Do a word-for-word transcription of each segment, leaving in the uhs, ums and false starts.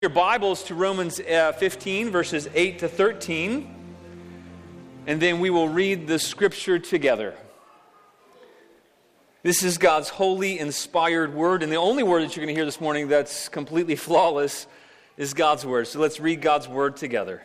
Your Bibles to Romans uh, fifteen, verses eight to thirteen, and then we will read the scripture together. This is God's holy, inspired word, and the only word that you're going to hear this morning that's completely flawless is God's word. So let's read God's word together.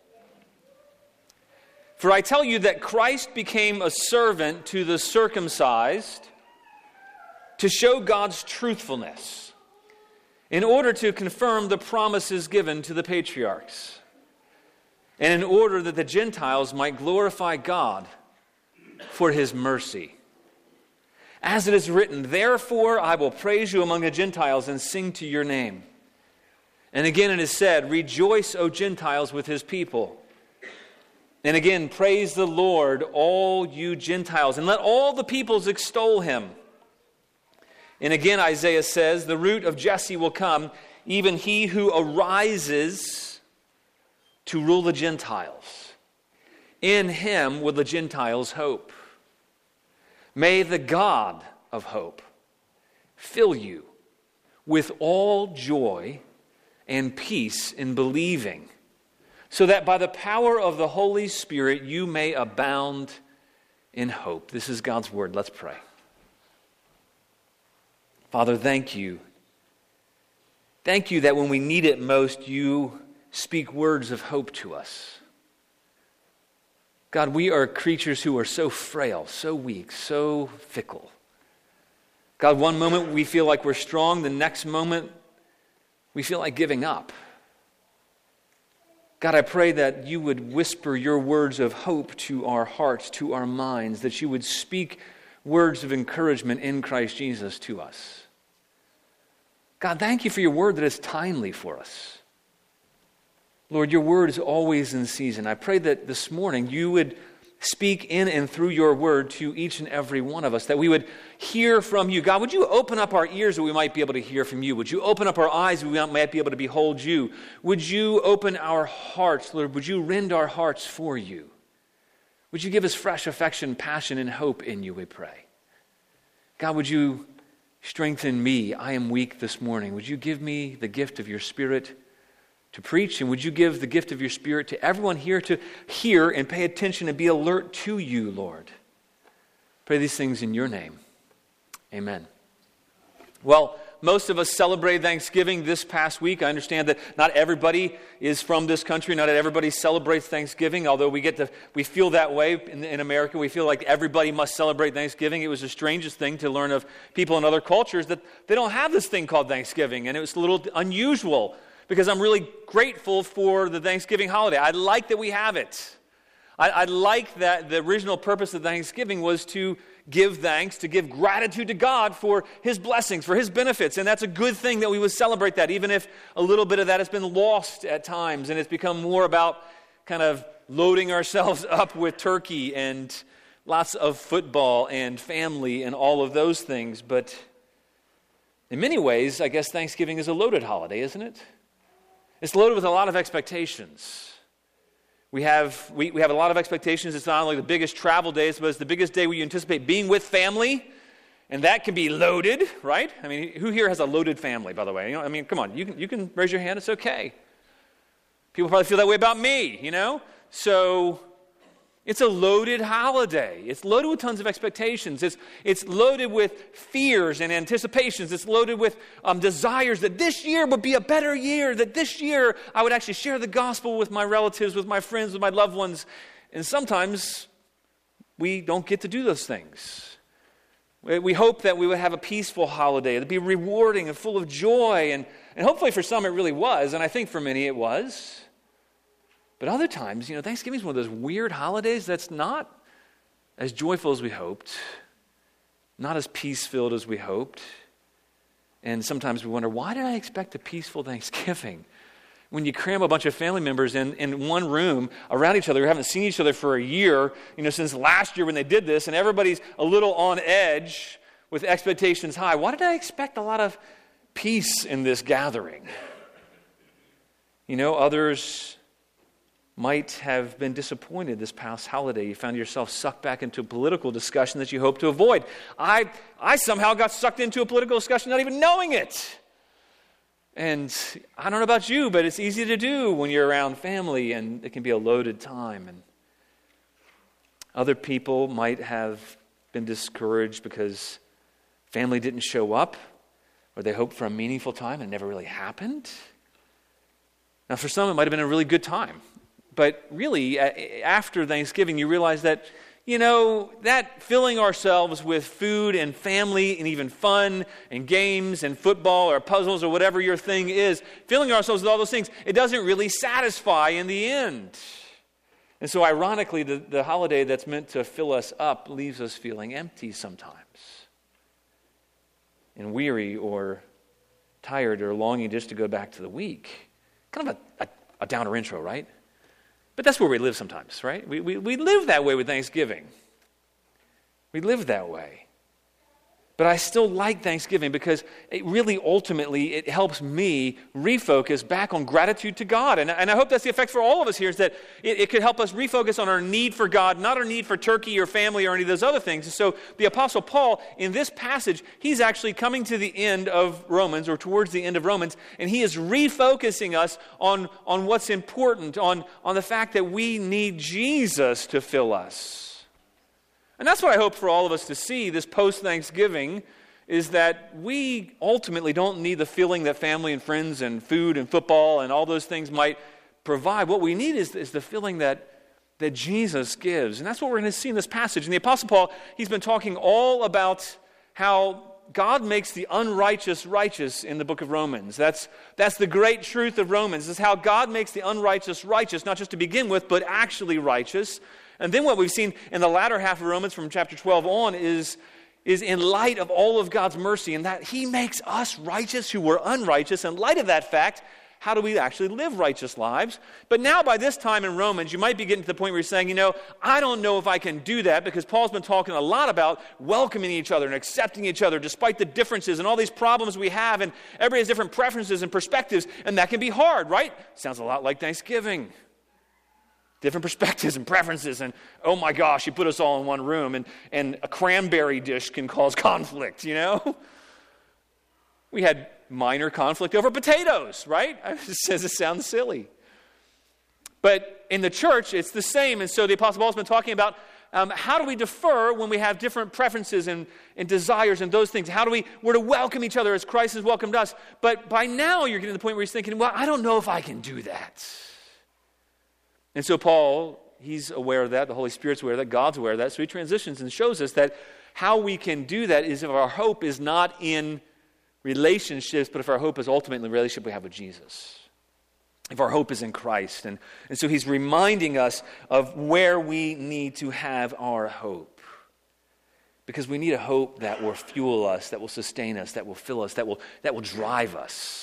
For I tell you that Christ became a servant to the circumcised to show God's truthfulness, in order to confirm the promises given to the patriarchs, and in order that the Gentiles might glorify God for His mercy. As it is written, therefore I will praise you among the Gentiles and sing to your name. And again it is said, rejoice, O Gentiles, with His people. And again, praise the Lord, all you Gentiles, and let all the peoples extol Him. And again, Isaiah says, the root of Jesse will come, even he who arises to rule the Gentiles. In him will the Gentiles hope. May the God of hope fill you with all joy and peace in believing, so that by the power of the Holy Spirit you may abound in hope. This is God's word. Let's pray. Father, thank you. Thank you that when we need it most, you speak words of hope to us. God, we are creatures who are so frail, so weak, so fickle. God, one moment we feel like we're strong, the next moment we feel like giving up. God, I pray that you would whisper your words of hope to our hearts, to our minds, that you would speak words of encouragement in Christ Jesus to us. God, thank you for your word that is timely for us. Lord, your word is always in season. I pray that this morning you would speak in and through your word to each and every one of us, that we would hear from you. God, would you open up our ears that we might be able to hear from you? Would you open up our eyes that we might be able to behold you? Would you open our hearts, Lord? Would you rend our hearts for you? Would you give us fresh affection, passion, and hope in you, we pray. God, would you strengthen me? I am weak this morning. Would you give me the gift of your Spirit to preach? And would you give the gift of your Spirit to everyone here to hear and pay attention and be alert to you, Lord? Pray these things in your name. Amen. Well, most of us celebrated Thanksgiving this past week. I understand that not everybody is from this country. Not everybody celebrates Thanksgiving, although we get to, we feel that way in, in America. We feel like everybody must celebrate Thanksgiving. It was the strangest thing to learn of people in other cultures that they don't have this thing called Thanksgiving. And it was a little unusual because I'm really grateful for the Thanksgiving holiday. I like that we have it. I, I like that the original purpose of Thanksgiving was to give thanks, to give gratitude to God for His blessings, for His benefits. And that's a good thing that we would celebrate that, even if a little bit of that has been lost at times and it's become more about kind of loading ourselves up with turkey and lots of football and family and all of those things. But in many ways, I guess Thanksgiving is a loaded holiday, isn't it? It's loaded with a lot of expectations. We have we, we have a lot of expectations. It's not only the biggest travel days, but it's the biggest day where you anticipate being with family, and that can be loaded, right? I mean, who here has a loaded family, by the way? You know, I mean, come on, you can you can raise your hand. It's okay. People probably feel that way about me, you know. So it's a loaded holiday. It's loaded with tons of expectations. It's it's loaded with fears and anticipations. It's loaded with um, desires that this year would be a better year, that this year I would actually share the gospel with my relatives, with my friends, with my loved ones. And sometimes we don't get to do those things. We, we hope that we would have a peaceful holiday. It'd be rewarding and full of joy. And, and hopefully for some it really was. And I think for many it was. But other times, you know, Thanksgiving is one of those weird holidays that's not as joyful as we hoped, not as peace-filled as we hoped. And sometimes we wonder, why did I expect a peaceful Thanksgiving? When you cram a bunch of family members in, in one room around each other who haven't seen each other for a year, you know, since last year when they did this, and everybody's a little on edge with expectations high. Why did I expect a lot of peace in this gathering? You know, others might have been disappointed this past holiday. You found yourself sucked back into a political discussion that you hoped to avoid. I I somehow got sucked into a political discussion not even knowing it. And I don't know about you, but it's easy to do when you're around family, and it can be a loaded time. And other people might have been discouraged because family didn't show up, or they hoped for a meaningful time and it never really happened. Now, for some, it might have been a really good time. But really, after Thanksgiving, you realize that, you know, that filling ourselves with food and family and even fun and games and football or puzzles or whatever your thing is, filling ourselves with all those things, it doesn't really satisfy in the end. And so ironically, the, the holiday that's meant to fill us up leaves us feeling empty sometimes, and weary or tired or longing just to go back to the week. Kind of a, a, a downer intro, right? But that's where we live sometimes, right? We, we, we live that way with Thanksgiving. We live that way. But I still like Thanksgiving because it really ultimately, it helps me refocus back on gratitude to God. And, and I hope that's the effect for all of us here, is that it, it could help us refocus on our need for God, not our need for turkey or family or any of those other things. And so the Apostle Paul, in this passage, he's actually coming to the end of Romans, or towards the end of Romans, and he is refocusing us on, on what's important, on, on the fact that we need Jesus to fill us. And that's what I hope for all of us to see this post-Thanksgiving, is that we ultimately don't need the feeling that family and friends and food and football and all those things might provide. What we need is, is the feeling that, that Jesus gives. And that's what we're going to see in this passage. And the Apostle Paul, he's been talking all about how God makes the unrighteous righteous in the book of Romans. That's, that's the great truth of Romans, is how God makes the unrighteous righteous, not just to begin with, but actually righteous. And then what we've seen in the latter half of Romans from chapter twelve on is, is in light of all of God's mercy, and that he makes us righteous who were unrighteous. In light of that fact, how do we actually live righteous lives? But now by this time in Romans, you might be getting to the point where you're saying, you know, I don't know if I can do that, because Paul's been talking a lot about welcoming each other and accepting each other despite the differences and all these problems we have, and everybody has different preferences and perspectives, and that can be hard, right? Sounds a lot like Thanksgiving. Different perspectives and preferences, and oh my gosh, you put us all in one room, and, and a cranberry dish can cause conflict, you know? We had minor conflict over potatoes, right? It says it sounds silly. But in the church, it's the same, and so the Apostle Paul's been talking about um, how do we defer when we have different preferences and, and desires and those things? How do we, we're to welcome each other as Christ has welcomed us. But by now, you're getting to the point where he's thinking, well, I don't know if I can do that. And so Paul, he's aware of that, the Holy Spirit's aware of that, God's aware of that, so he transitions and shows us that how we can do that is if our hope is not in relationships, but if our hope is ultimately in the relationship we have with Jesus. If our hope is in Christ. And, and so he's reminding us of where we need to have our hope. Because we need a hope that will fuel us, that will sustain us, that will fill us, that will, that will drive us.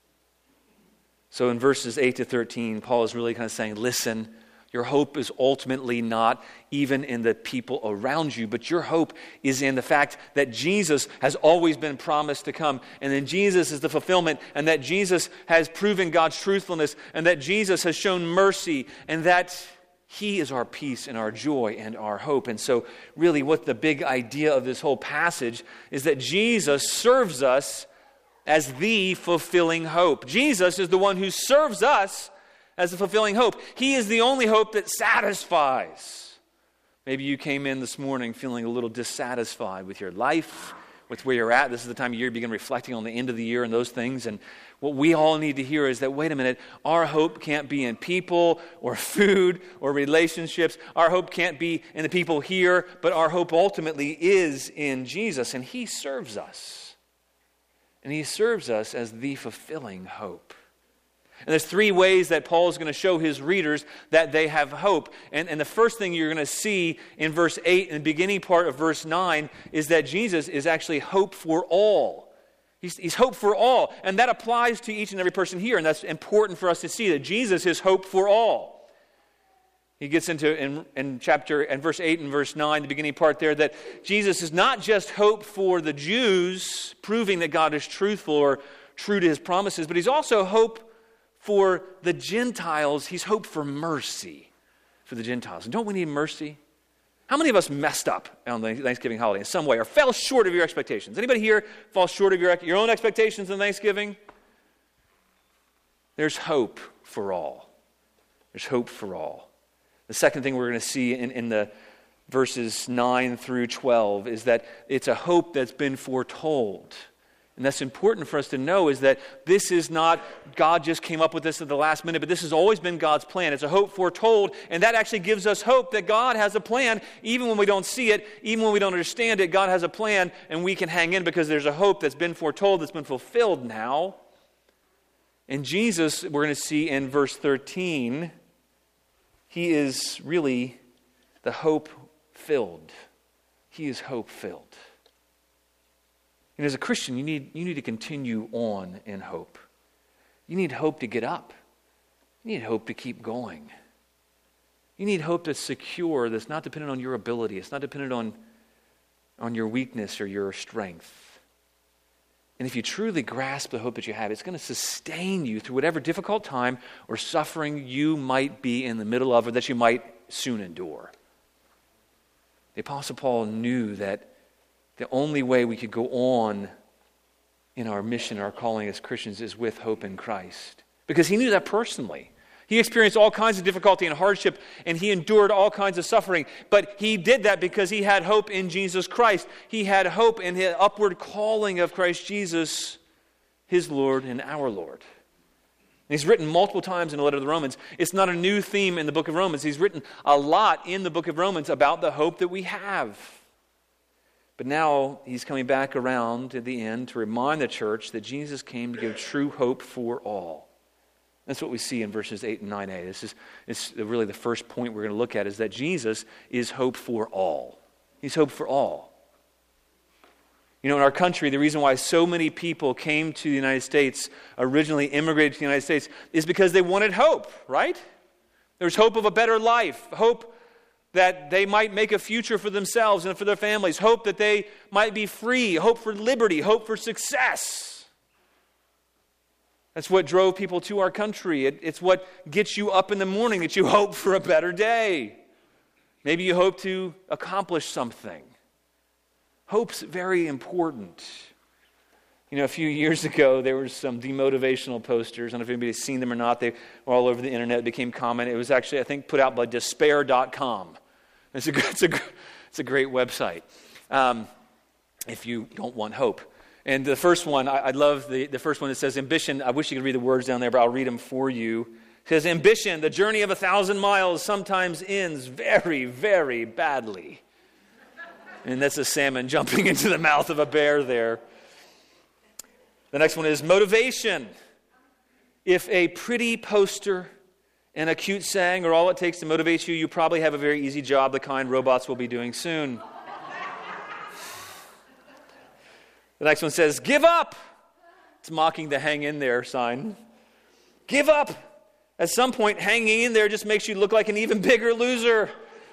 So in verses eight to thirteen, Paul is really kind of saying, listen, your hope is ultimately not even in the people around you, but your hope is in the fact that Jesus has always been promised to come, and then Jesus is the fulfillment, and that Jesus has proven God's truthfulness, and that Jesus has shown mercy, and that he is our peace and our joy and our hope. And so really what the big idea of this whole passage is that Jesus serves us as the fulfilling hope. Jesus is the one who serves us as the fulfilling hope. He is the only hope that satisfies. Maybe you came in this morning feeling a little dissatisfied with your life, with where you're at. This is the time of year you begin reflecting on the end of the year and those things. And what we all need to hear is that, wait a minute, our hope can't be in people or food or relationships. Our hope can't be in the people here, but our hope ultimately is in Jesus. And he serves us. And he serves us as the fulfilling hope. And there's three ways that Paul is going to show his readers that they have hope. And, and the first thing you're going to see in verse eight and the beginning part of verse nine is that Jesus is actually hope for all. He's, he's hope for all. And that applies to each and every person here. And that's important for us to see, that Jesus is hope for all. He gets into, in, in chapter, and verse eight and verse nine, the beginning part there, that Jesus is not just hope for the Jews, proving that God is truthful or true to his promises, but he's also hope for the Gentiles. He's hope for mercy for the Gentiles. And don't we need mercy? How many of us messed up on the Thanksgiving holiday in some way, or fell short of your expectations? Anybody here fall short of your, your own expectations on Thanksgiving? there's hope for all. There's hope for all. The second thing we're going to see in, in the verses nine through twelve is that it's a hope that's been foretold. And that's important for us to know, is that this is not God just came up with this at the last minute, but this has always been God's plan. It's a hope foretold, and that actually gives us hope that God has a plan. Even when we don't see it, even when we don't understand it, God has a plan, and we can hang in because there's a hope that's been foretold, that's been fulfilled now. And Jesus, we're going to see in verse thirteen, he is really the hope-filled. He is hope-filled. And as a Christian, you need, you need to continue on in hope. You need hope to get up. You need hope to keep going. You need hope that's secure, that's not dependent on your ability. It's not dependent on, on your weakness or your strength. And if you truly grasp the hope that you have, it's going to sustain you through whatever difficult time or suffering you might be in the middle of, or that you might soon endure. The Apostle Paul knew that the only way we could go on in our mission, our calling as Christians, is with hope in Christ. Because he knew that personally. He experienced all kinds of difficulty and hardship, and he endured all kinds of suffering. But he did that because he had hope in Jesus Christ. He had hope in the upward calling of Christ Jesus, his Lord and our Lord. And he's written multiple times in the letter to the Romans. It's not a new theme in the book of Romans. He's written a lot in the book of Romans about the hope that we have. But now he's coming back around at the end to remind the church that Jesus came to give true hope for all. That's what we see in verses eight and nine a. This is it's really the first point we're going to look at, is that Jesus is hope for all. He's hope for all. You know, in our country, the reason why so many people came to the United States, originally immigrated to the United States, is because they wanted hope, right? There was hope of a better life, hope that they might make a future for themselves and for their families, hope that they might be free, hope for liberty, hope for success. That's what drove people to our country. It, it's what gets you up in the morning, that you hope for a better day. Maybe you hope to accomplish something. Hope's very important. You know, a few years ago, there were some demotivational posters. I don't know if anybody's seen them or not. They were all over the internet. It became common. It was actually, I think, put out by despair dot com. It's a, it's a, it's a great website um, if you don't want hope. And the first one, I, I love the, the first one that says, ambition. I wish you could read the words down there, but I'll read them for you. It says, ambition, the journey of a thousand miles, sometimes ends very, very badly. And that's a salmon jumping into the mouth of a bear there. The next one is motivation. If a pretty poster and a cute saying are all it takes to motivate you, you probably have a very easy job, the kind robots will be doing soon. The next one says, give up. It's mocking the hang in there sign. Give up. At some point, hanging in there just makes you look like an even bigger loser.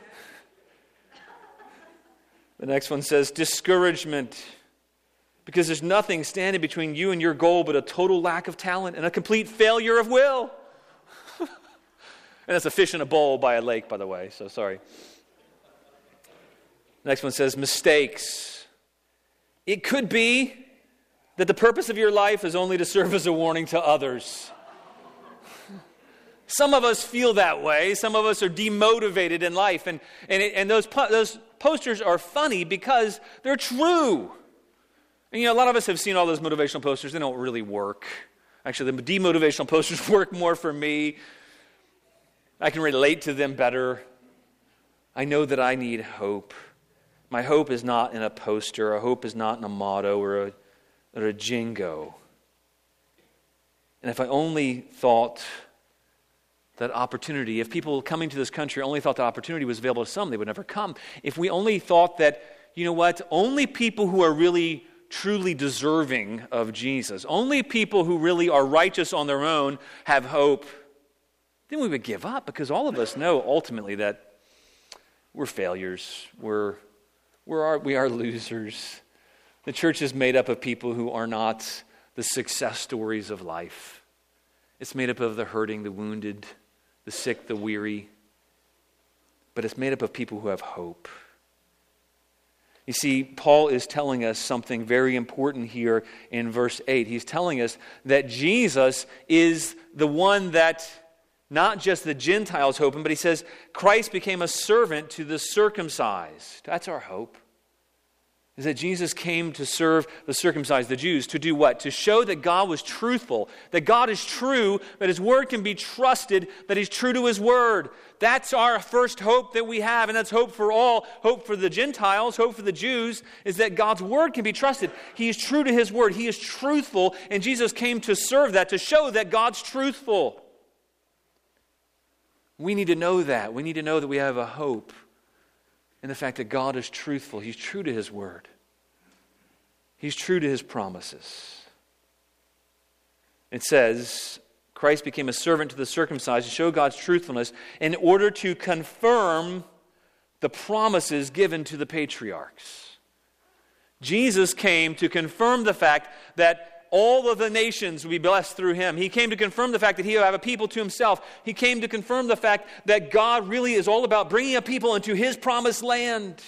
The next one says, discouragement. Because there's nothing standing between you and your goal but a total lack of talent and a complete failure of will. And that's a fish in a bowl by a lake, by the way, so sorry. Next one says, mistakes. It could be that the purpose of your life is only to serve as a warning to others. Some of us feel that way. Some of us are demotivated in life. And, and, it, and those, po- those posters are funny because they're true. And, you know, a lot of us have seen all those motivational posters. They don't really work. Actually, the demotivational posters work more for me. I can relate to them better. I know that I need hope. My hope is not in a poster. Our hope is not in a motto or a, or a jingo. And if I only thought that opportunity, if people coming to this country only thought that opportunity was available to some, they would never come. If we only thought that, you know what, only people who are really truly deserving of Jesus, only people who really are righteous on their own have hope, then we would give up, because all of us know ultimately that we're failures. We're, we're our, we are losers. The church is made up of people who are not the success stories of life. It's made up of the hurting, the wounded, the sick, the weary. But it's made up of people who have hope. You see, Paul is telling us something very important here in verse eight. He's telling us that Jesus is the one that not just the Gentiles hope in, but he says Christ became a servant to the circumcised. That's our hope. Is that Jesus came to serve the circumcised, the Jews, to do what? To show that God was truthful, that God is true, that His Word can be trusted, that He's true to His Word. That's our first hope that we have, and that's hope for all. Hope for the Gentiles, hope for the Jews, is that God's Word can be trusted. He is true to His Word. He is truthful, and Jesus came to serve that, to show that God's truthful. We need to know that. We need to know that we have a hope in the fact that God is truthful. He's true to His Word. He's true to His promises. It says, Christ became a servant to the circumcised to show God's truthfulness in order to confirm the promises given to the patriarchs. Jesus came to confirm the fact that all of the nations will be blessed through Him. He came to confirm the fact that He will have a people to Himself. He came to confirm the fact that God really is all about bringing a people into His promised land.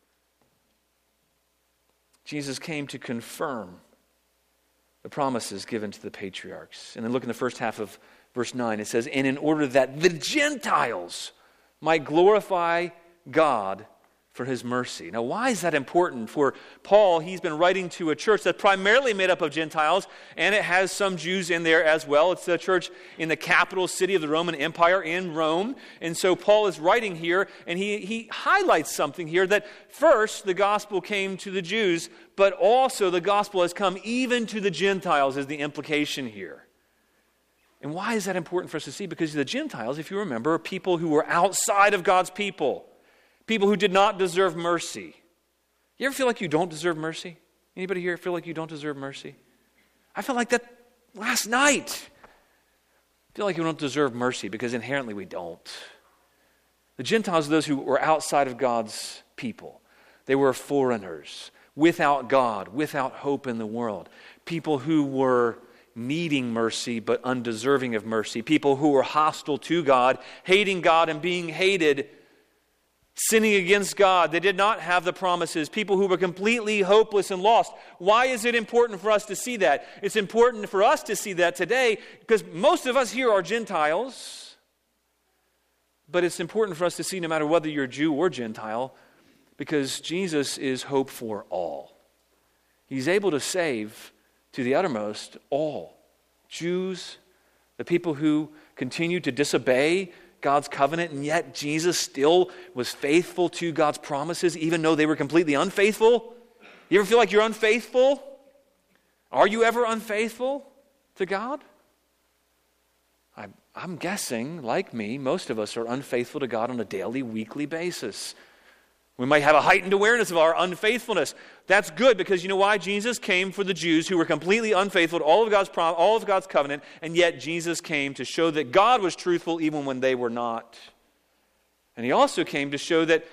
Jesus came to confirm the promises given to the patriarchs. And then look in the first half of verse nine. It says, and in order that the Gentiles might glorify God for His mercy. Now, why is that important for Paul? He's been writing to a church that's primarily made up of Gentiles, and it has some Jews in there as well. It's the church in the capital city of the Roman Empire in Rome. And so Paul is writing here, and he, he highlights something here that first, the gospel came to the Jews, but also the gospel has come even to the Gentiles is the implication here. And why is that important for us to see? Because the Gentiles, if you remember, are people who were outside of God's people. People who did not deserve mercy. You ever feel like you don't deserve mercy? Anybody here feel like you don't deserve mercy? I felt like that last night. I feel like you don't deserve mercy because inherently we don't. The Gentiles are those who were outside of God's people. They were foreigners, without God, without hope in the world. People who were needing mercy but undeserving of mercy. People who were hostile to God, hating God and being hated, sinning against God. They did not have the promises. People who were completely hopeless and lost. Why is it important for us to see that? It's important for us to see that today because most of us here are Gentiles. But it's important for us to see no matter whether you're Jew or Gentile because Jesus is hope for all. He's able to save to the uttermost all. Jews, the people who continue to disobey God's covenant, and yet Jesus still was faithful to God's promises, even though they were completely unfaithful. You ever feel like you're unfaithful? Are you ever unfaithful to God? I, I'm guessing, like me, most of us are unfaithful to God on a daily, weekly basis. We might have a heightened awareness of our unfaithfulness. That's good because you know why? Jesus came for the Jews who were completely unfaithful to all of God's prom- all of God's covenant, and yet Jesus came to show that God was truthful even when they were not. And He also came to show that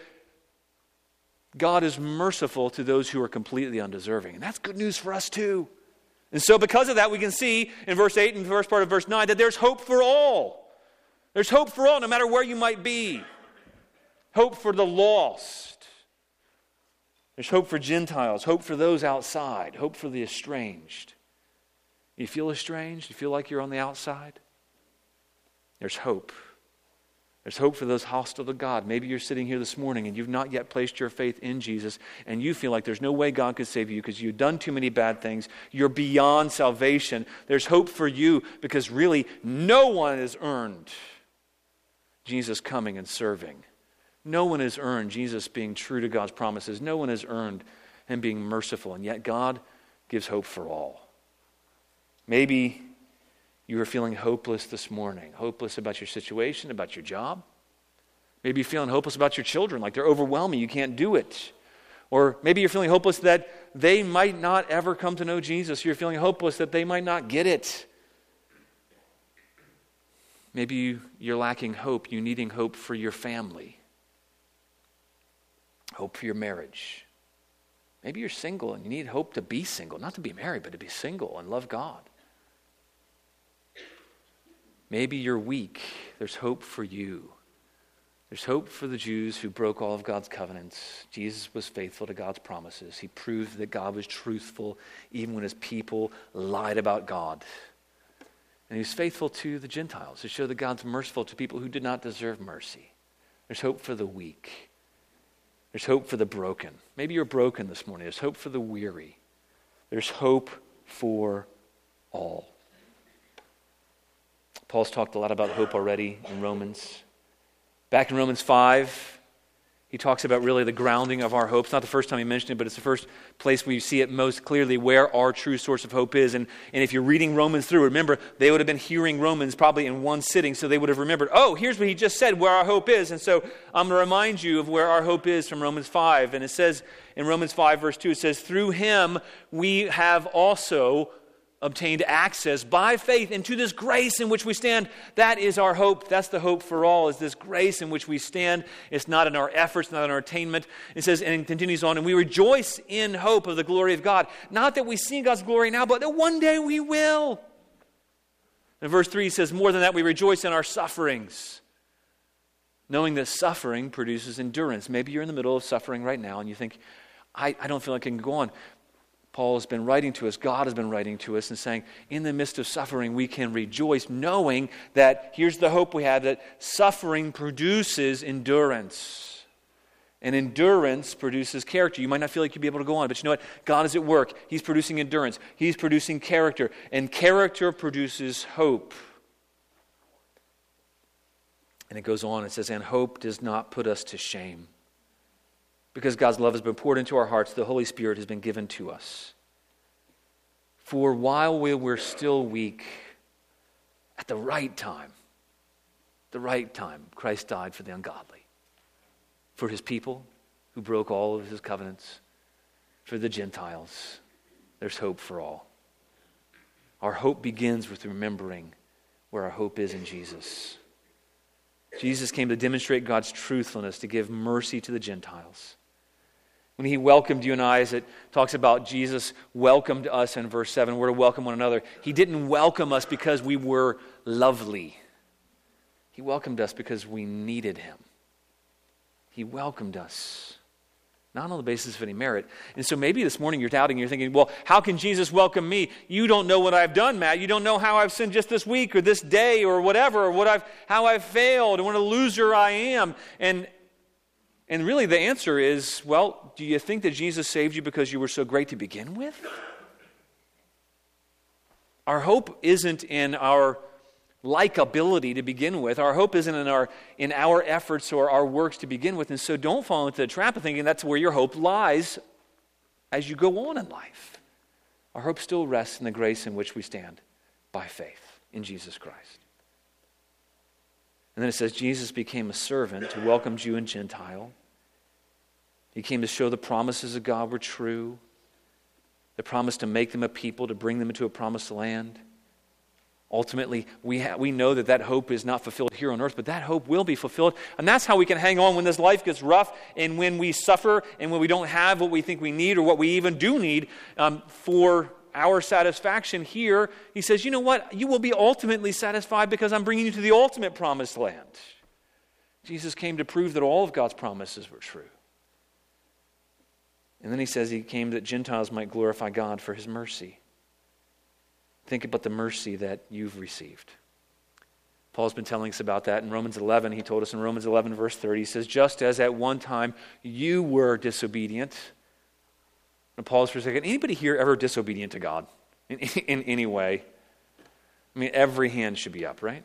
God is merciful to those who are completely undeserving. And that's good news for us too. And so because of that, we can see in verse eight and the first part of verse nine that there's hope for all. There's hope for all, no matter where you might be. Hope for the lost. There's hope for Gentiles, hope for those outside, hope for the estranged. You feel estranged? You feel like you're on the outside? There's hope. There's hope for those hostile to God. Maybe you're sitting here this morning and you've not yet placed your faith in Jesus and you feel like there's no way God could save you because you've done too many bad things. You're beyond salvation. There's hope for you because really no one has earned Jesus coming and serving. No one has earned Jesus being true to God's promises. No one has earned Him being merciful. And yet God gives hope for all. Maybe you are feeling hopeless this morning. Hopeless about your situation, about your job. Maybe you're feeling hopeless about your children, like they're overwhelming. You can't do it. Or maybe you're feeling hopeless that they might not ever come to know Jesus. You're feeling hopeless that they might not get it. Maybe you, you're lacking hope. You're needing hope for your family. Hope for your marriage. Maybe you're single and you need hope to be single. Not to be married, but to be single and love God. Maybe you're weak. There's hope for you. There's hope for the Jews who broke all of God's covenants. Jesus was faithful to God's promises. He proved that God was truthful even when his people lied about God. And he was faithful to the Gentiles to show that God's merciful to people who did not deserve mercy. There's hope for the weak. There's hope for the broken. Maybe you're broken this morning. There's hope for the weary. There's hope for all. Paul's talked a lot about hope already in Romans. Back in Romans five, he talks about really the grounding of our hope. It's not the first time he mentioned it, but it's the first place where you see it most clearly where our true source of hope is. And, and if you're reading Romans through, remember, they would have been hearing Romans probably in one sitting, so they would have remembered, oh, here's what he just said, where our hope is. And so I'm going to remind you of where our hope is from Romans five. And it says in Romans five, verse two, it says, through him we have also obtained access by faith into this grace in which we stand. That is our hope. That's the hope for all, is this grace in which we stand. It's not in our efforts, not in our attainment. It says, and it continues on, and we rejoice in hope of the glory of God. Not that we see God's glory now, but that one day we will. And verse three says, more than that, we rejoice in our sufferings, knowing that suffering produces endurance. Maybe you're in the middle of suffering right now, and you think, I, I don't feel like I can go on. Paul has been writing to us, God has been writing to us and saying, in the midst of suffering, we can rejoice, knowing that, here's the hope we have, that suffering produces endurance. And endurance produces character. You might not feel like you'll be able to go on, but you know what? God is at work. He's producing endurance. He's producing character. And character produces hope. And it goes on, it says, and hope does not put us to shame. Because God's love has been poured into our hearts, the Holy Spirit has been given to us. For while we were still weak, at the right time, the right time, Christ died for the ungodly. For his people who broke all of his covenants, for the Gentiles, there's hope for all. Our hope begins with remembering where our hope is in Jesus. Jesus came to demonstrate God's truthfulness, to give mercy to the Gentiles. When he welcomed you and I, as it talks about Jesus welcomed us in verse seven, we're to welcome one another. He didn't welcome us because we were lovely. He welcomed us because we needed him. He welcomed us, not on the basis of any merit. And so maybe this morning you're doubting, you're thinking, well, how can Jesus welcome me? You don't know what I've done, Matt. You don't know how I've sinned just this week or this day or whatever, or what I've, how I've failed and what a loser I am. And And really the answer is, well, do you think that Jesus saved you because you were so great to begin with? Our hope isn't in our likability to begin with. Our hope isn't in our in our efforts or our works to begin with. And so don't fall into the trap of thinking that's where your hope lies as you go on in life. Our hope still rests in the grace in which we stand by faith in Jesus Christ. And then it says, Jesus became a servant to welcome Jew and Gentile. He came to show the promises of God were true. The promise to make them a people, to bring them into a promised land. Ultimately, we ha- we know that that hope is not fulfilled here on earth, but that hope will be fulfilled. And that's how we can hang on when this life gets rough and when we suffer and when we don't have what we think we need or what we even do need um, for our satisfaction here. He says, you know what? You will be ultimately satisfied because I'm bringing you to the ultimate promised land. Jesus came to prove that all of God's promises were true. And then he says he came that Gentiles might glorify God for his mercy. Think about the mercy that you've received. Paul's been telling us about that in Romans eleven. He told us in Romans eleven, verse thirty, he says, just as at one time you were disobedient. And pause for a second. Anybody here ever disobedient to God in, in, in any way? I mean, every hand should be up, right?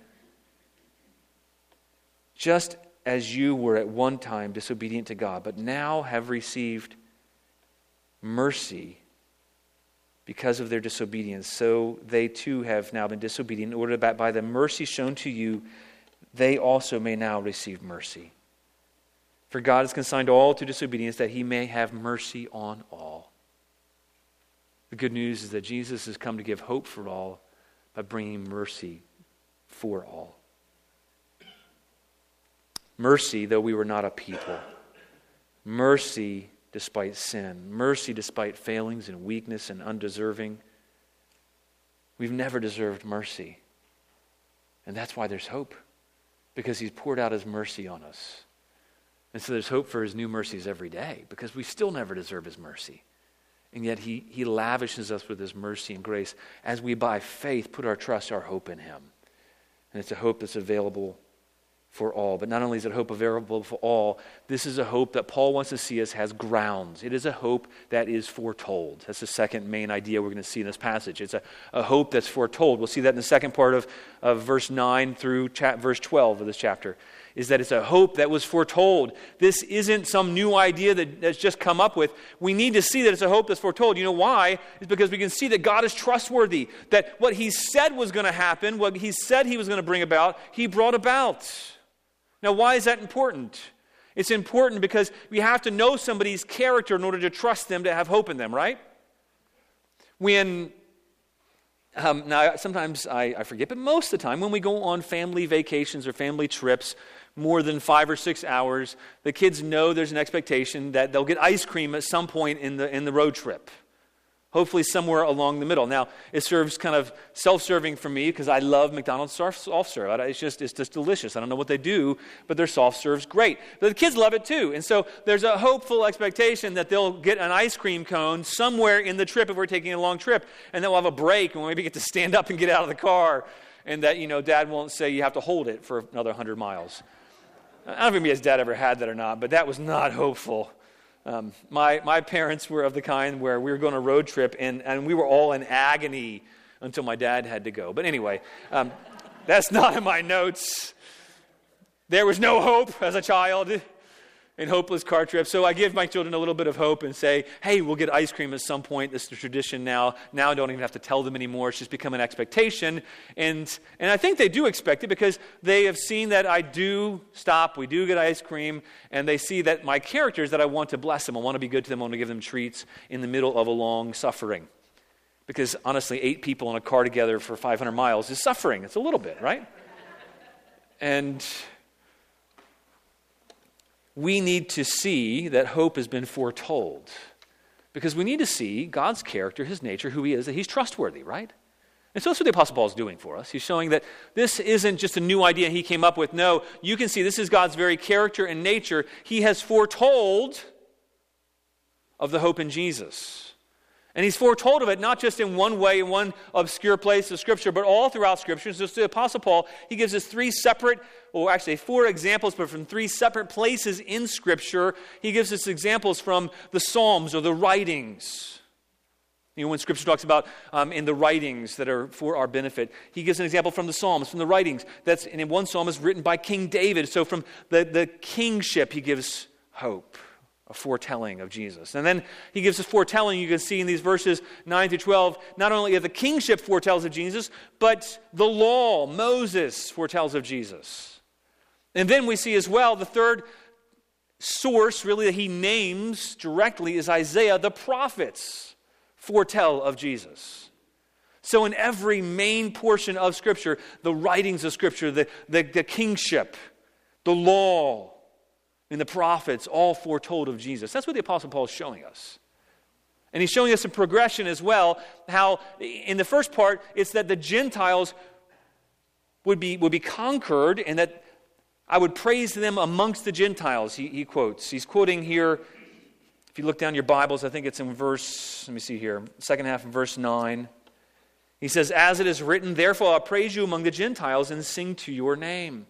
Just as you were at one time disobedient to God, but now have received mercy because of their disobedience, so they too have now been disobedient, in order that by the mercy shown to you, they also may now receive mercy. For God has consigned all to disobedience, that he may have mercy on all. The good news is that Jesus has come to give hope for all by bringing mercy for all. Mercy, though we were not a people. Mercy despite sin. Mercy despite failings and weakness and undeserving. We've never deserved mercy. And that's why there's hope. Because he's poured out his mercy on us. And so there's hope for his new mercies every day, because we still never deserve his mercy. And yet he, he lavishes us with his mercy and grace as we by faith put our trust, our hope in him. And it's a hope that's available for all. But not only is it hope available for all, this is a hope that Paul wants to see us has grounds. It is a hope that is foretold. That's the second main idea we're going to see in this passage. It's a, a hope that's foretold. We'll see that in the second part of, of verse nine through cha- verse twelve of this chapter, is that it's a hope that was foretold. This isn't some new idea that, that's just come up with. We need to see that it's a hope that's foretold. You know why? It's because we can see that God is trustworthy, that what he said was going to happen, what he said he was going to bring about, he brought about. Now, why is that important? It's important because we have to know somebody's character in order to trust them, to have hope in them, right? When, um, now sometimes I, I forget, but most of the time when we go on family vacations or family trips, more than five or six hours, the kids know there's an expectation that they'll get ice cream at some point in the in the road trip. Hopefully somewhere along the middle. Now, it serves kind of self-serving for me because I love McDonald's soft-serve. It's just, it's just delicious. I don't know what they do, but their soft-serve's great. But the kids love it too. And so there's a hopeful expectation that they'll get an ice cream cone somewhere in the trip if we're taking a long trip, and then we'll have a break and we'll maybe get to stand up and get out of the car, and that, you know, Dad won't say you have to hold it for another one hundred miles. I don't know if his dad ever had that or not, but that was not hopeful. Um, my my parents were of the kind where we were going on a road trip, and, and we were all in agony until my dad had to go. But anyway, um, that's not in my notes. There was no hope as a child in hopeless car trips. So I give my children a little bit of hope and say, hey, we'll get ice cream at some point. This is the tradition now. Now I don't even have to tell them anymore. It's just become an expectation. And and I think they do expect it because they have seen that I do stop. We do get ice cream. And they see that my character is that I want to bless them. I want to be good to them. I want to give them treats in the middle of a long suffering. Because honestly, eight people in a car together for five hundred miles is suffering. It's a little bit, right? And we need to see that hope has been foretold. Because we need to see God's character, his nature, who he is, that he's trustworthy, right? And so that's what the Apostle Paul is doing for us. He's showing that this isn't just a new idea he came up with. No, you can see this is God's very character and nature. He has foretold of the hope in Jesus. And he's foretold of it not just in one way, in one obscure place of Scripture, but all throughout Scripture. So the Apostle Paul, he gives us three separate, or actually four examples, but from three separate places in Scripture. He gives us examples from the Psalms or the writings. You know, when Scripture talks about um, in the writings that are for our benefit, he gives an example from the Psalms, from the writings. That's, and in one Psalm is written by King David. So from the, the kingship, he gives hope. A foretelling of Jesus. And then he gives us foretelling, you can see in these verses nine through twelve, not only of the kingship foretells of Jesus, but the law, Moses, foretells of Jesus. And then we see as well the third source, really, that he names directly is Isaiah. The prophets foretell of Jesus. So in every main portion of Scripture, the writings of Scripture, the, the, the kingship, the law, and the prophets all foretold of Jesus. That's what the Apostle Paul is showing us. And he's showing us a progression as well, how in the first part, it's that the Gentiles would be, would be conquered and that I would praise them amongst the Gentiles, he, he quotes. He's quoting here, if you look down your Bibles, I think it's in verse, let me see here, second half of verse nine. He says, as it is written, therefore I'll praise you among the Gentiles and sing to your name.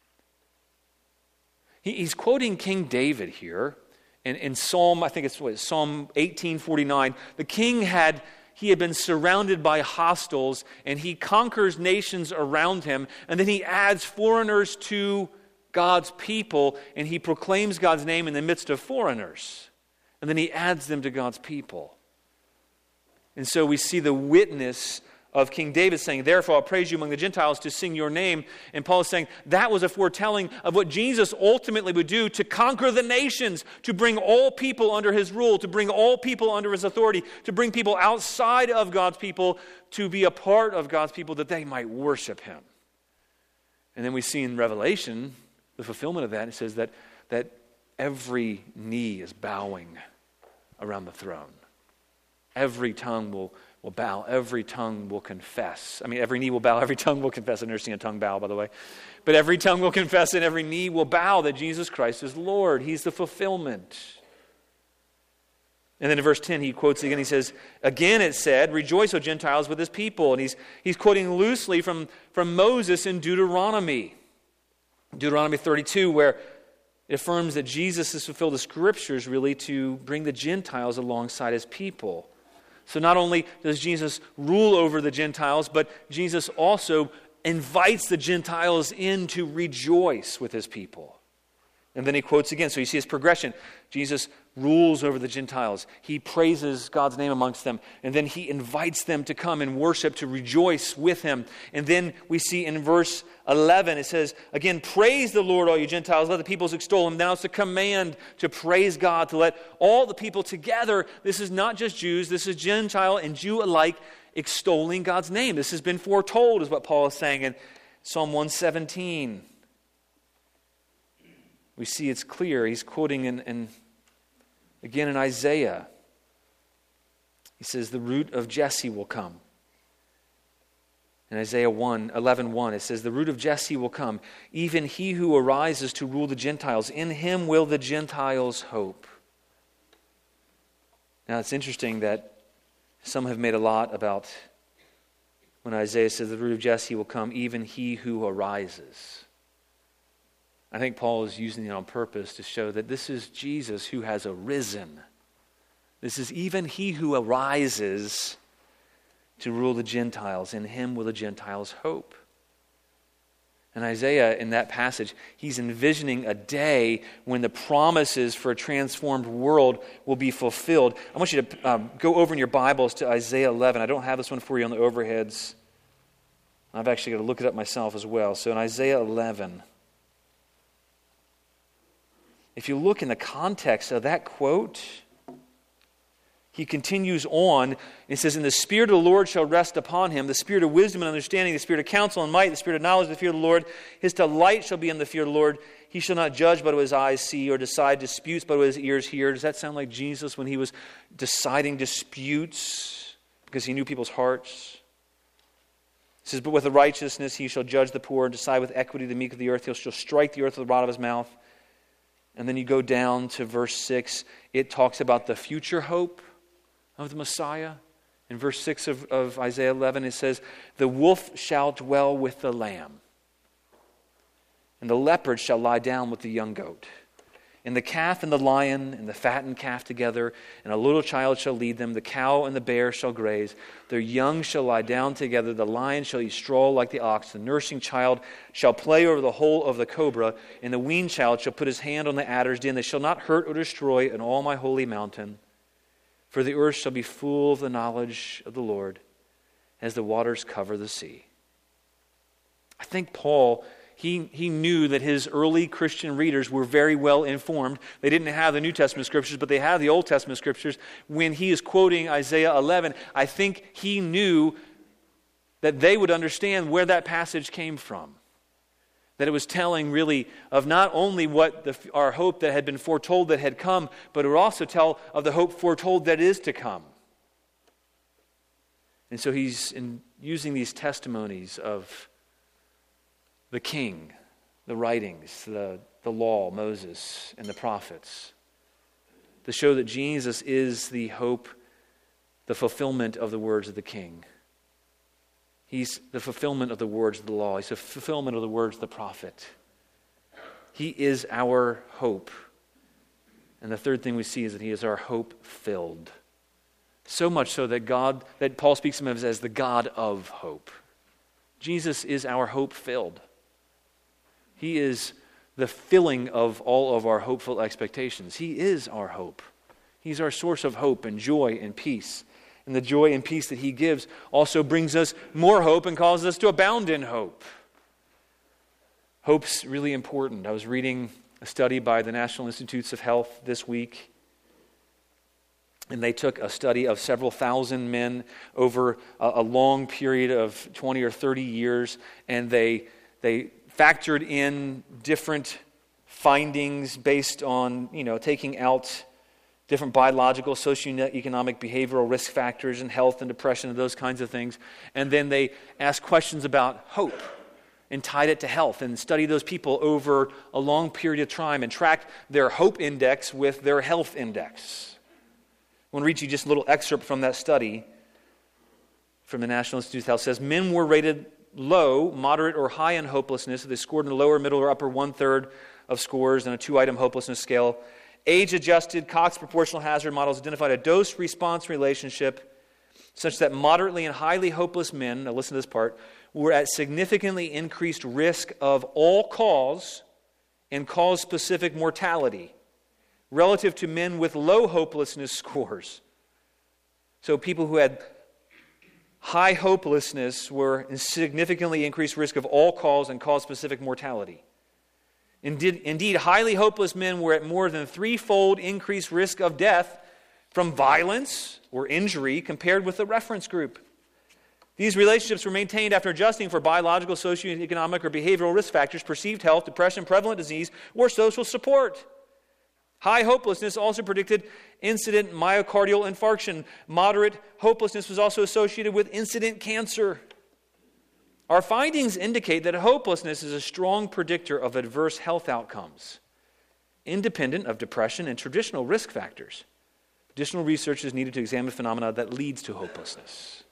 He's quoting King David here in, in Psalm, I think it's what, Psalm eighteen forty-nine. The king had, he had been surrounded by hostiles, and he conquers nations around him, and then he adds foreigners to God's people, and he proclaims God's name in the midst of foreigners. And then he adds them to God's people. And so we see the witness of King David saying, therefore I'll praise you among the Gentiles to sing your name. And Paul is saying that was a foretelling of what Jesus ultimately would do to conquer the nations, to bring all people under his rule, to bring all people under his authority, to bring people outside of God's people to be a part of God's people that they might worship him. And then we see in Revelation the fulfillment of that. It says that, that every knee is bowing around the throne. Every tongue will will bow, every tongue will confess. I mean, every knee will bow, every tongue will confess. I've never seen a tongue bow, by the way. But every tongue will confess and every knee will bow that Jesus Christ is Lord. He's the fulfillment. And then in verse ten, he quotes again, he says, again it said, rejoice, O Gentiles, with his people. And he's, he's quoting loosely from, from Moses in Deuteronomy. Deuteronomy thirty-two, where it affirms that Jesus has fulfilled the Scriptures really to bring the Gentiles alongside his people. So not only does Jesus rule over the Gentiles, but Jesus also invites the Gentiles in to rejoice with his people. And then he quotes again. So you see his progression. Jesus rules over the Gentiles. He praises God's name amongst them. And then he invites them to come and worship, to rejoice with him. And then we see in verse eleven, it says, again, praise the Lord, all you Gentiles. Let the peoples extol him. Now it's a command to praise God, to let all the people together. This is not just Jews. This is Gentile and Jew alike extolling God's name. This has been foretold, is what Paul is saying in Psalm one seventeen. We see it's clear. He's quoting in, in again in Isaiah. He says, the root of Jesse will come. In Isaiah one, eleven one, it says, the root of Jesse will come, even he who arises to rule the Gentiles. In him will the Gentiles hope. Now it's interesting that some have made a lot about when Isaiah says, the root of Jesse will come, even he who arises. I think Paul is using it on purpose to show that this is Jesus who has arisen. This is even he who arises to rule the Gentiles. In him will the Gentiles hope. And Isaiah, in that passage, he's envisioning a day when the promises for a transformed world will be fulfilled. I want you to um, go over in your Bibles to Isaiah eleven. I don't have this one for you on the overheads. I've actually got to look it up myself as well. So in Isaiah eleven, if you look in the context of that quote, he continues on. It says, and the Spirit of the Lord shall rest upon him, the Spirit of wisdom and understanding, the Spirit of counsel and might, the Spirit of knowledge, the fear of the Lord. His delight shall be in the fear of the Lord. He shall not judge but what his eyes see, or decide disputes but what his ears hear. Does that sound like Jesus when he was deciding disputes because he knew people's hearts? It says, but with the righteousness he shall judge the poor and decide with equity the meek of the earth. He shall strike the earth with the rod of his mouth. And then you go down to verse six. It talks about the future hope of the Messiah. In verse six of, of Isaiah eleven, it says, the wolf shall dwell with the lamb, and the leopard shall lie down with the young goat. And the calf and the lion and the fattened calf together, and a little child shall lead them. The cow and the bear shall graze. Their young shall lie down together. The lion shall eat straw like the ox. The nursing child shall play over the hole of the cobra, and the weaned child shall put his hand on the adder's den. They shall not hurt or destroy in all my holy mountain. For the earth shall be full of the knowledge of the Lord, as the waters cover the sea. I think Paul... He, he knew that his early Christian readers were very well informed. They didn't have the New Testament scriptures, but they have the Old Testament scriptures. When he is quoting Isaiah eleven, I think he knew that they would understand where that passage came from. That it was telling really of not only what the, our hope that had been foretold that had come, but it would also tell of the hope foretold that is to come. And so he's in using these testimonies of the king, the writings, the, the law, Moses, and the prophets, to show that Jesus is the hope, the fulfillment of the words of the king. He's the fulfillment of the words of the law. He's the fulfillment of the words of the prophet. He is our hope. And the third thing we see is that he is our hope filled. So much so that God, that Paul speaks of him as the God of hope. Jesus is our hope filled. He is the filling of all of our hopeful expectations. He is our hope. He's our source of hope and joy and peace. And the joy and peace that he gives also brings us more hope and causes us to abound in hope. Hope's really important. I was reading a study by the National Institutes of Health this week, and they took a study of several thousand men over a, a long period of twenty or thirty years, and they they factored in different findings based on, you know, taking out different biological, socioeconomic, behavioral risk factors and health and depression and those kinds of things. And then they asked questions about hope and tied it to health and studied those people over a long period of time and tracked their hope index with their health index. I want to read you just a little excerpt from that study from the National Institute of Health. It says, men were rated low, moderate, or high in hopelessness. So they scored in the lower, middle, or upper one-third of scores on a two-item hopelessness scale. Age-adjusted Cox proportional hazard models identified a dose-response relationship such that moderately and highly hopeless men, now listen to this part, were at significantly increased risk of all-cause and cause-specific mortality relative to men with low hopelessness scores. So people who had high hopelessness were in significantly increased risk of all-cause and cause-specific mortality. Indeed, indeed, highly hopeless men were at more than threefold increased risk of death from violence or injury compared with the reference group. These relationships were maintained after adjusting for biological, socioeconomic, or behavioral risk factors, perceived health, depression, prevalent disease, or social support. High hopelessness also predicted incident myocardial infarction. Moderate hopelessness was also associated with incident cancer. Our findings indicate that hopelessness is a strong predictor of adverse health outcomes, independent of depression and traditional risk factors. Additional research is needed to examine phenomena that leads to hopelessness.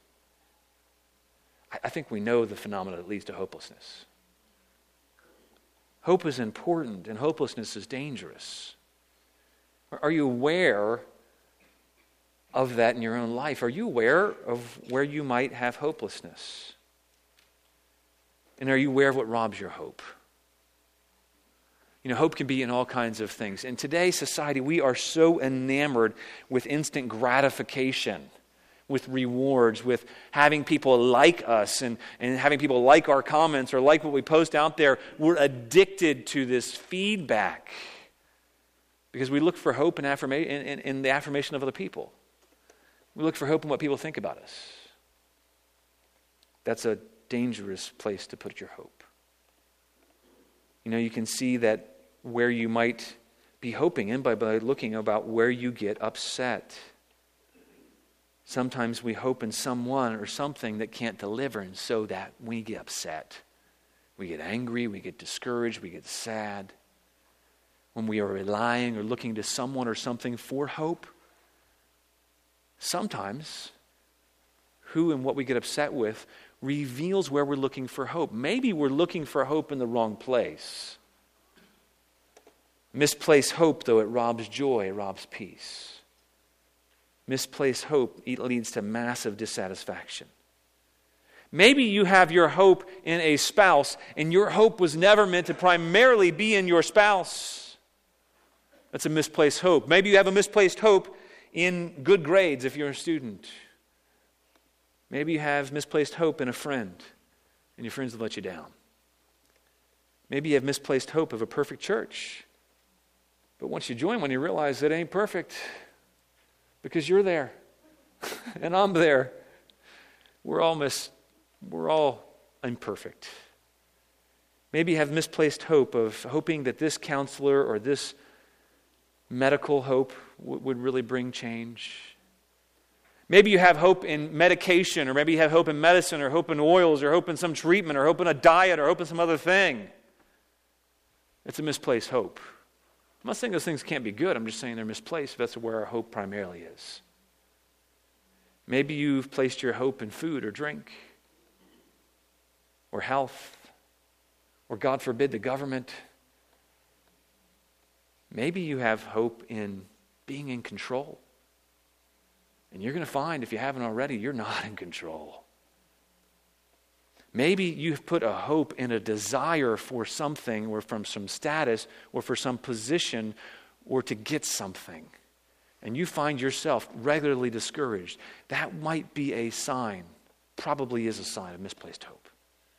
I think we know the phenomena that leads to hopelessness. Hope is important and hopelessness is dangerous. Are you aware of that in your own life? Are you aware of where you might have hopelessness? And are you aware of what robs your hope? You know, hope can be in all kinds of things. In today's society, we are so enamored with instant gratification, with rewards, with having people like us and, and having people like our comments or like what we post out there. We're addicted to this feedback because we look for hope in, affirma- in, in, in the affirmation of other people. We look for hope in what people think about us. That's a dangerous place to put your hope. You know, you can see that where you might be hoping in by, by looking about where you get upset. Sometimes we hope in someone or something that can't deliver, and so that we get upset. We get angry, we get discouraged, we get sad. When we are relying or looking to someone or something for hope, sometimes who and what we get upset with reveals where we're looking for hope. Maybe we're looking for hope in the wrong place. Misplaced hope, though, it robs joy, it robs peace. Misplaced hope leads to massive dissatisfaction. Maybe you have your hope in a spouse, and your hope was never meant to primarily be in your spouse. That's a misplaced hope. Maybe you have a misplaced hope in good grades if you're a student. Maybe you have misplaced hope in a friend, and your friends will let you down. Maybe you have misplaced hope of a perfect church. But once you join one, you realize it ain't perfect because you're there and I'm there. We're all mis- we're all imperfect. Maybe you have misplaced hope of hoping that this counselor or this medical hope w- would really bring change. Maybe you have hope in medication, or maybe you have hope in medicine, or hope in oils, or hope in some treatment, or hope in a diet, or hope in some other thing. It's a misplaced hope. I'm not saying those things can't be good. I'm just saying they're misplaced. That's where our hope primarily is. Maybe you've placed your hope in food or drink, or health, or God forbid, the government. Maybe you have hope in being in control. And you're going to find, if you haven't already, you're not in control. Maybe you've put a hope in a desire for something, or from some status, or for some position, or to get something. And you find yourself regularly discouraged. That might be a sign, probably is a sign of misplaced hope.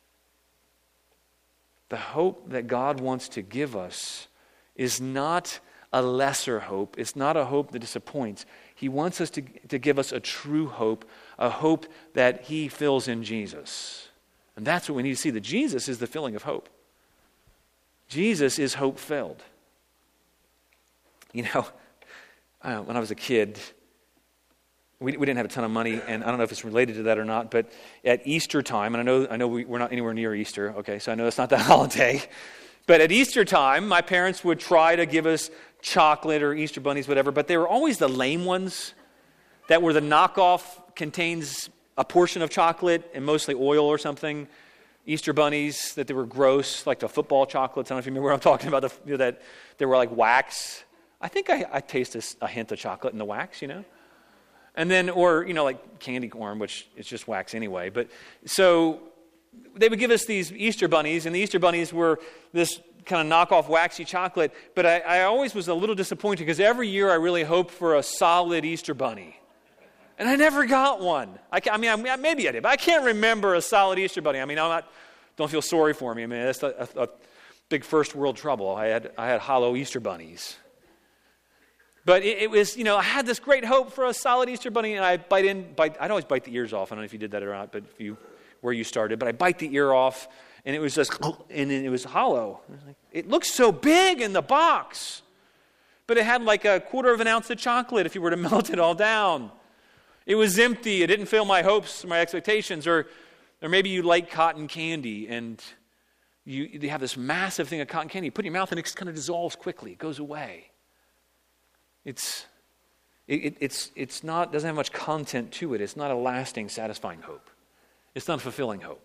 The hope that God wants to give us is not a lesser hope. It's not a hope that disappoints. He wants us to, to give us a true hope, a hope that He fills in Jesus. And that's what we need to see, that Jesus is the filling of hope. Jesus is hope-filled. You know, uh, when I was a kid, we, we didn't have a ton of money, and I don't know if it's related to that or not, but at Easter time, and I know I know we, we're not anywhere near Easter, okay, so I know it's not that holiday, but at Easter time, my parents would try to give us chocolate or Easter bunnies, whatever, but they were always the lame ones that were the knockoff, contains a portion of chocolate and mostly oil or something. Easter bunnies that they were gross, like the football chocolates. I don't know if you remember what I'm talking about, the, you know, that they were like wax. I think I, I taste a, a hint of chocolate in the wax, you know? And then, or, you know, like candy corn, which is just wax anyway. But so they would give us these Easter bunnies, and the Easter bunnies were this kind of knockoff waxy chocolate. But I, I always was a little disappointed because every year I really hoped for a solid Easter bunny. And I never got one. I, I mean, I, maybe I did, but I can't remember a solid Easter bunny. I mean, I'm not, don't feel sorry for me. I mean, that's a, a, a big first world trouble. I had I had hollow Easter bunnies. But it, it was, you know, I had this great hope for a solid Easter bunny, and I bite in, bite, I'd always bite the ears off. I don't know if you did that or not, but if you, where you started, but I bite the ear off, and it was just, and it was hollow. It, was like, it looked so big in the box, but it had like a quarter of an ounce of chocolate if you were to melt it all down. It was empty. It didn't fill my hopes, my expectations. Or or maybe you like cotton candy, and you, you have this massive thing of cotton candy. You put it in your mouth, and it just kind of dissolves quickly. It goes away. It's it, it's it's not doesn't have much content to it. It's not a lasting, satisfying hope. It's not a fulfilling hope.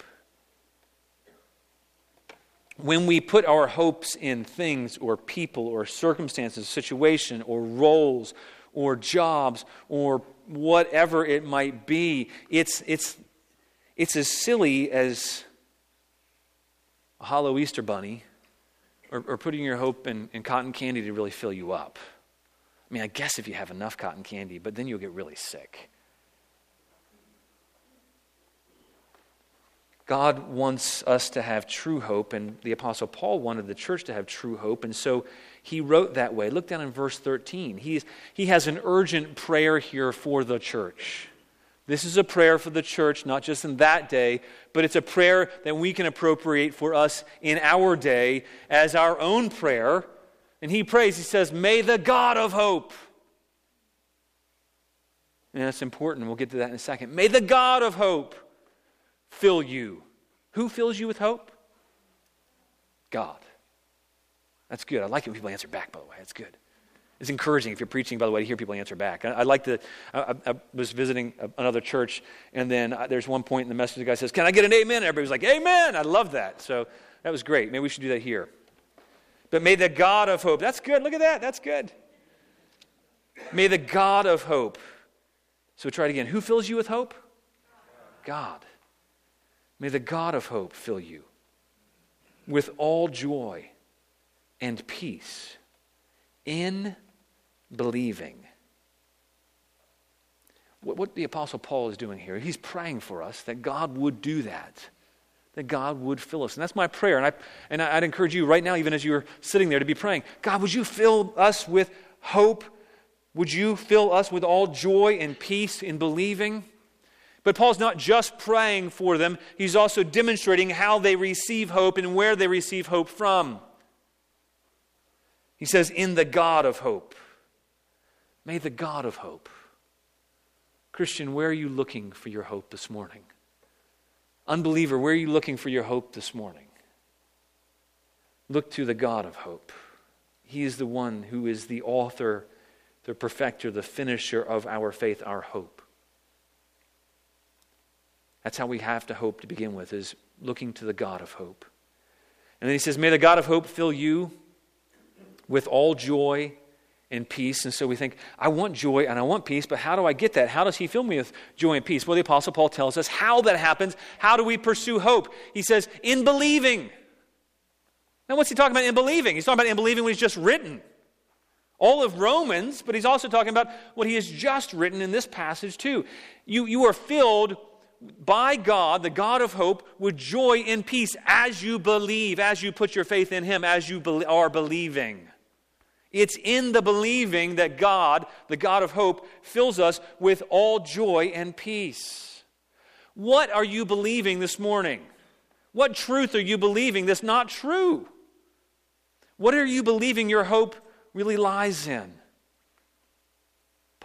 When we put our hopes in things or people or circumstances, situation or roles or jobs or whatever it might be, it's it's it's as silly as a hollow Easter bunny or, or putting your hope in, in cotton candy to really fill you up. I mean, I guess if you have enough cotton candy, but then you'll get really sick. God wants us to have true hope, and the Apostle Paul wanted the church to have true hope, and so he wrote that way. Look down in verse thirteen. He's, he has an urgent prayer here for the church. This is a prayer for the church, not just in that day, but it's a prayer that we can appropriate for us in our day as our own prayer. And he prays, he says, "May the God of hope." And that's important. We'll get to that in a second. May the God of hope fill you. Who fills you with hope? God. That's good. I like it when people answer back, by the way. That's good. It's encouraging if you're preaching, by the way, to hear people answer back. I, I like the, I, I was visiting another church, and then I, there's one point in the message, the guy says, "Can I get an amen?" Everybody was like, "Amen." I love that. So that was great. Maybe we should do that here. But may the God of hope, that's good. Look at that. That's good. May the God of hope. So try it again. Who fills you with hope? God. May the God of hope fill you with all joy and peace in believing. What, what the Apostle Paul is doing here, he's praying for us that God would do that, that God would fill us. And that's my prayer. And, I, and I'd encourage you right now, even as you're sitting there, to be praying, God, would you fill us with hope? Would you fill us with all joy and peace in believing? But Paul's not just praying for them, he's also demonstrating how they receive hope and where they receive hope from. He says, "In the God of hope." May the God of hope. Christian, where are you looking for your hope this morning? Unbeliever, where are you looking for your hope this morning? Look to the God of hope. He is the one who is the author, the perfecter, the finisher of our faith, our hope. That's how we have to hope to begin with, is looking to the God of hope. And then he says, "May the God of hope fill you with all joy and peace." And so we think, I want joy and I want peace, but how do I get that? How does he fill me with joy and peace? Well, the Apostle Paul tells us how that happens. How do we pursue hope? He says, in believing. Now, what's he talking about in believing? He's talking about in believing what he's just written. All of Romans, but he's also talking about what he has just written in this passage too. You, you are filled by God, the God of hope, with joy and peace as you believe, as you put your faith in him, as you be- are believing. It's in the believing that God, the God of hope, fills us with all joy and peace. What are you believing this morning? What truth are you believing that's not true? What are you believing your hope really lies in?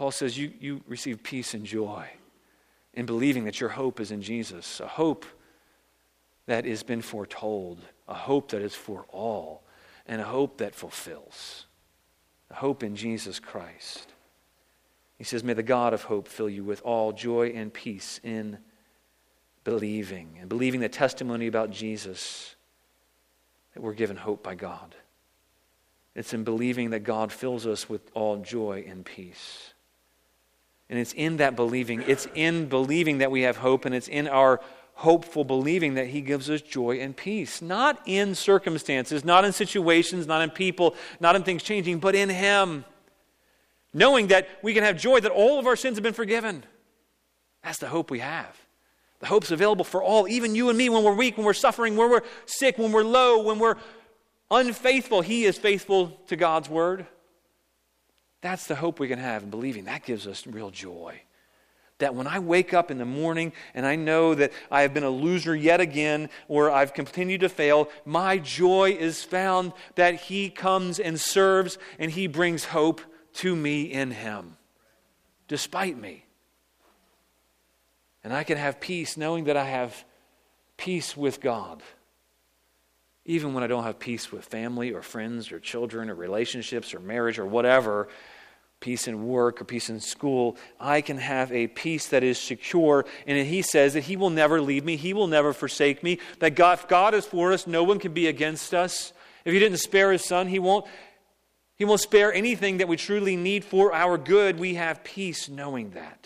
Paul says you, you receive peace and joy in believing that your hope is in Jesus, a hope that has been foretold, a hope that is for all, and a hope that fulfills, a hope in Jesus Christ. He says, may the God of hope fill you with all joy and peace in believing, and believing the testimony about Jesus that we're given hope by God. It's in believing that God fills us with all joy and peace. And it's in that believing, it's in believing that we have hope, and it's in our hopeful believing that He gives us joy and peace. Not in circumstances, not in situations, not in people, not in things changing, but in Him. Knowing that we can have joy that all of our sins have been forgiven. That's the hope we have. The hope's available for all, even you and me, when we're weak, when we're suffering, when we're sick, when we're low, when we're unfaithful. He is faithful to God's word. That's the hope we can have in believing. That gives us real joy. That when I wake up in the morning and I know that I have been a loser yet again, or I've continued to fail, my joy is found that He comes and serves and He brings hope to me in Him, despite me. And I can have peace knowing that I have peace with God. Even when I don't have peace with family or friends or children or relationships or marriage or whatever, peace in work or peace in school, I can have a peace that is secure. And He says that He will never leave me. He will never forsake me. That God, if God is for us, no one can be against us. If He didn't spare His Son, He won't, He won't spare anything that we truly need for our good. We have peace knowing that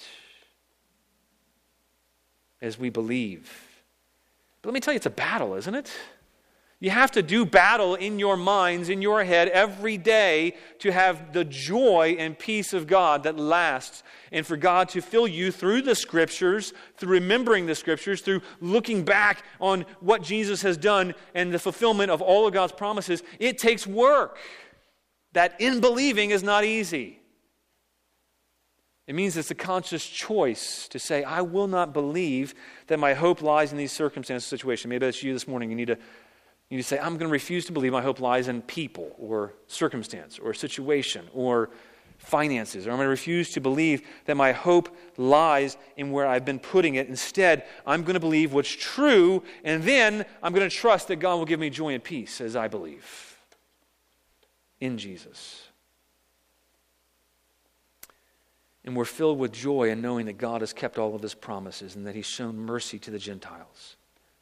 as we believe. But let me tell you, it's a battle, isn't it? You have to do battle in your minds, in your head, every day to have the joy and peace of God that lasts, and for God to fill you through the Scriptures, through remembering the Scriptures, through looking back on what Jesus has done and the fulfillment of all of God's promises. It takes work. That in believing is not easy. It means it's a conscious choice to say, I will not believe that my hope lies in these circumstances, situation. Maybe that's you this morning. You need to You need to say, I'm going to refuse to believe my hope lies in people or circumstance or situation or finances. Or I'm going to refuse to believe that my hope lies in where I've been putting it. Instead, I'm going to believe what's true, and then I'm going to trust that God will give me joy and peace as I believe in Jesus. And we're filled with joy in knowing that God has kept all of His promises and that He's shown mercy to the Gentiles.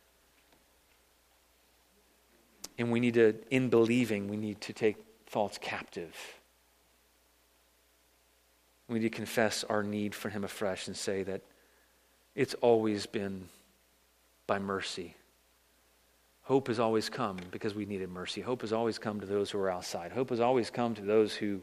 And we need to, in believing, we need to take thoughts captive. We need to confess our need for Him afresh and say that it's always been by mercy. Hope has always come because we needed mercy. Hope has always come to those who are outside. Hope has always come to those who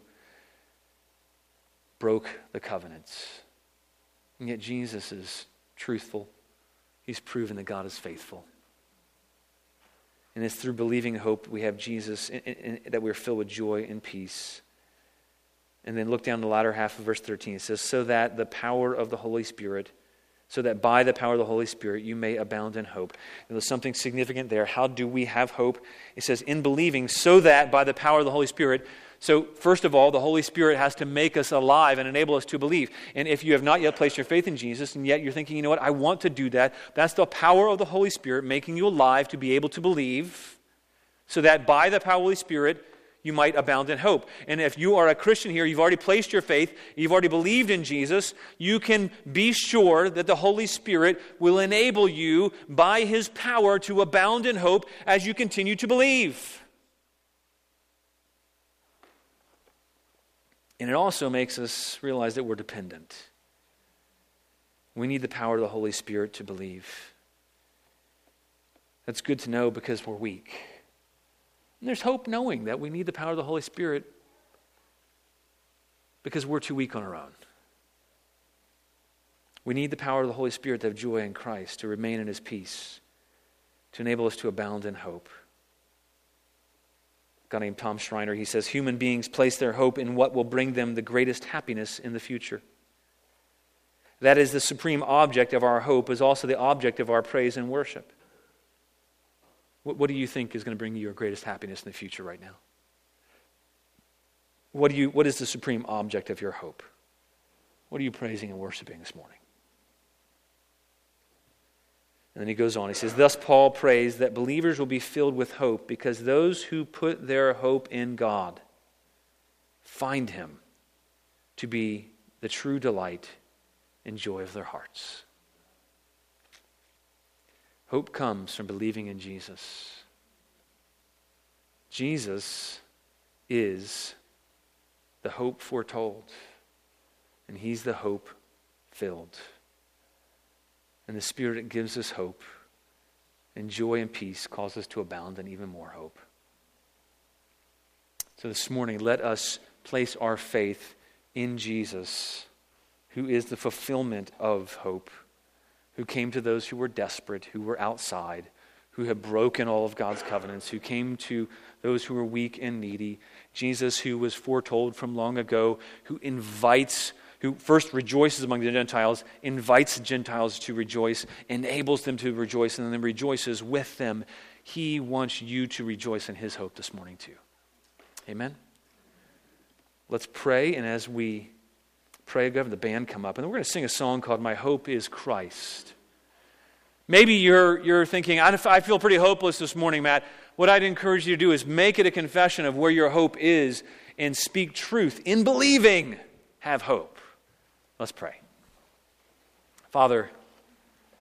broke the covenants. And yet Jesus is truthful. He's proven that God is faithful. And it's through believing hope we have Jesus, in, in, that we're filled with joy and peace. And then look down the latter half of verse thirteen. It says, so that the power of the Holy Spirit, so that by the power of the Holy Spirit you may abound in hope. And there's something significant there. How do we have hope? It says, in believing, so that by the power of the Holy Spirit. So first of all, the Holy Spirit has to make us alive and enable us to believe. And if you have not yet placed your faith in Jesus, and yet you're thinking, you know what, I want to do that, that's the power of the Holy Spirit making you alive to be able to believe, so that by the power of the Holy Spirit, you might abound in hope. And if you are a Christian here, you've already placed your faith, you've already believed in Jesus, you can be sure that the Holy Spirit will enable you by His power to abound in hope as you continue to believe. And it also makes us realize that we're dependent. We need the power of the Holy Spirit to believe. That's good to know because we're weak. And there's hope knowing that we need the power of the Holy Spirit because we're too weak on our own. We need the power of the Holy Spirit to have joy in Christ, to remain in His peace, to enable us to abound in hope. A guy named Tom Schreiner, he says, human beings place their hope in what will bring them the greatest happiness in the future. That is the supreme object of our hope, is also the object of our praise and worship. What, what do you think is going to bring you your greatest happiness in the future right now? What do you? What is the supreme object of your hope? What are you praising and worshiping this morning? And then he goes on. He says, thus Paul prays that believers will be filled with hope because those who put their hope in God find him to be the true delight and joy of their hearts. Hope comes from believing in Jesus. Jesus is the hope foretold, and he's the hope filled. And the Spirit that gives us hope and joy and peace calls us to abound in even more hope. So this morning, let us place our faith in Jesus, who is the fulfillment of hope, who came to those who were desperate, who were outside, who had broken all of God's covenants, who came to those who were weak and needy. Jesus, who was foretold from long ago, who invites who first rejoices among the Gentiles, invites the Gentiles to rejoice, enables them to rejoice, and then rejoices with them. He wants you to rejoice in his hope this morning too. Amen? Let's pray, and as we pray, go have the band come up, and then we're going to sing a song called My Hope is Christ. Maybe you're, you're thinking, I, I feel pretty hopeless this morning, Matt. What I'd encourage you to do is make it a confession of where your hope is and speak truth. In believing, have hope. Let's pray. Father,